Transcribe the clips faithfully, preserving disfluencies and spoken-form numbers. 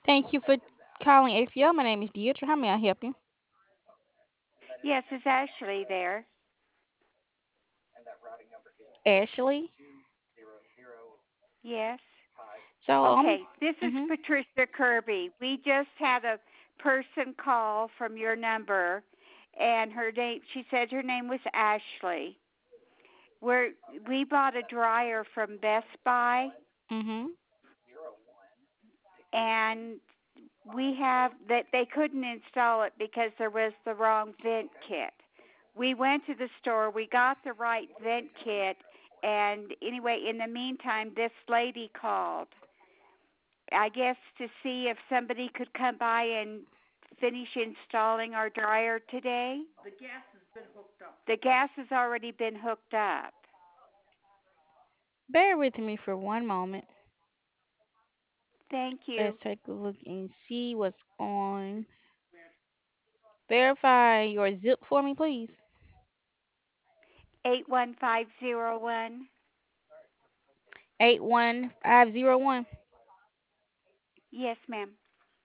Thank you for calling H C L. My name is Deidre. How may I help you? Yes, is Ashley there? Ashley. Yes. So um, Okay, this is mhm. Patricia Kirby. We just had a person call from your number, and her name, she said her name was Ashley. We're, we bought a dryer from Best Buy, Mhm. and we have that they couldn't install it because there was the wrong vent kit. We went to the store, we got the right vent kit, and anyway, in the meantime, this lady called, I guess, to see if somebody could come by and finish installing our dryer today. The gas has already been hooked up. Bear with me for one moment. Thank Let's you. take a look and see what's on. Verify your zip for me, please. eight one five zero one. Eight one five zero one. Yes, ma'am.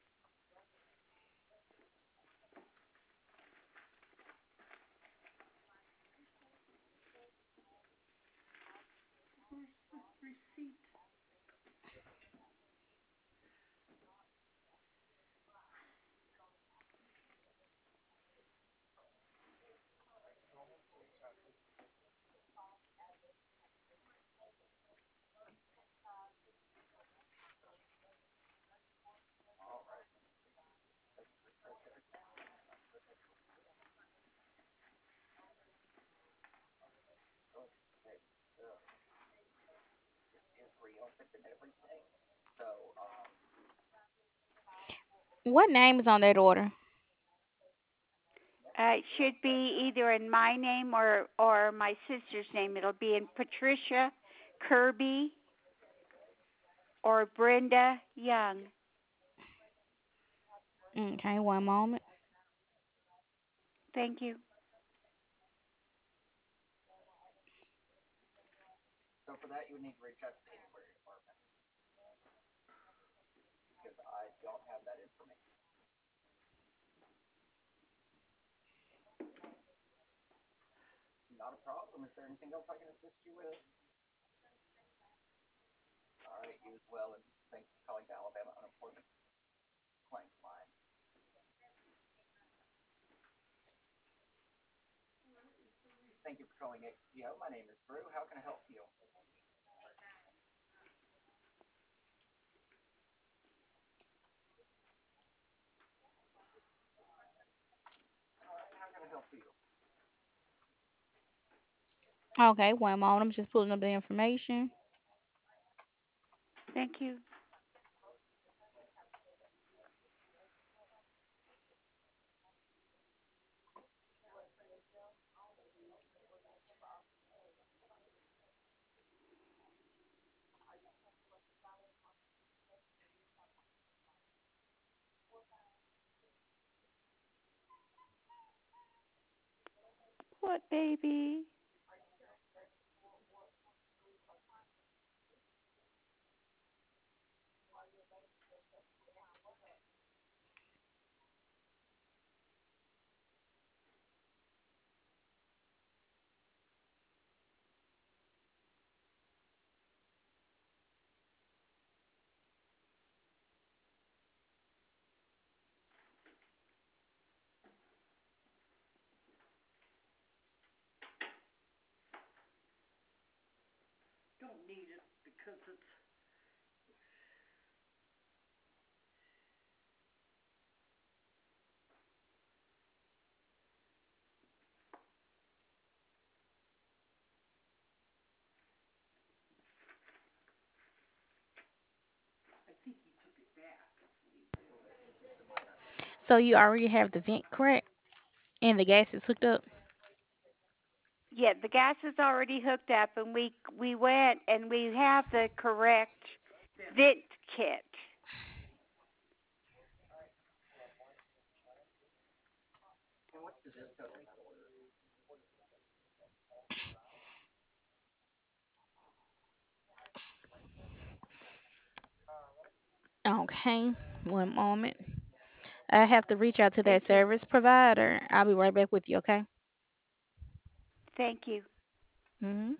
What name is on that order? Uh, it should be either in my name or or my sister's name. It'll be in Patricia Kirby or Brenda Young. Okay, one moment. Thank you. Okay, one moment. I'm just pulling up the information. Thank you. What baby? So you already have the vent correct, and the gas is hooked up. Yeah, the gas is already hooked up, and we we went and we have the correct vent kit. Okay, One moment. I have to reach out to that Thank you. service provider. I'll be right back with you, okay? Thank you. Hmm.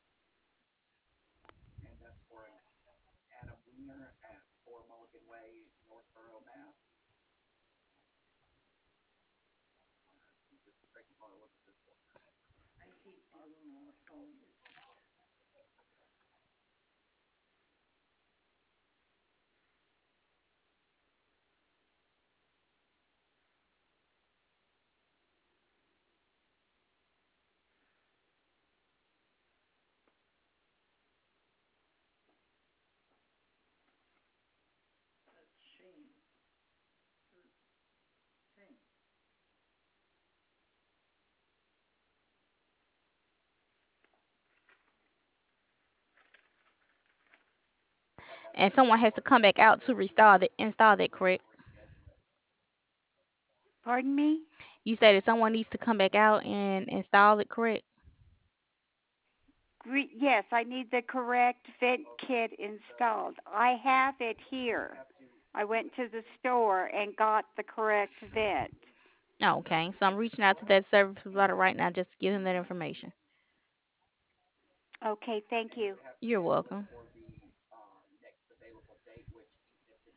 And someone has to come back out to restore the install that, correct? Pardon me? You said that someone needs to come back out and install it, correct? Gre- Yes, I need the correct vent kit installed. I have it here. I went to the store and got the correct vent. Okay, so I'm reaching out to that service provider right now just to give them that information. Okay, thank you. You're welcome.